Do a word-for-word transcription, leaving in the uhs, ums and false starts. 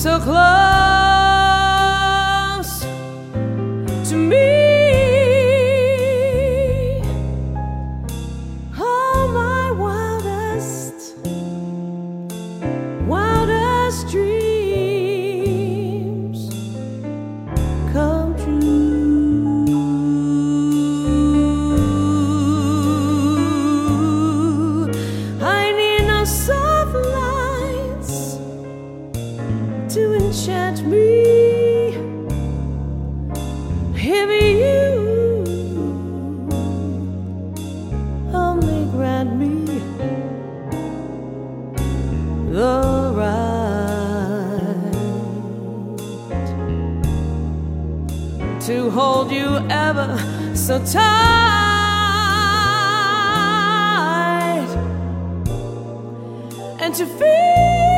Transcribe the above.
so close to me. All my wildest, wildest dreams come true. I need no soft lights to enchant me. Heavy you only grant me the right to hold you ever so tight and to feel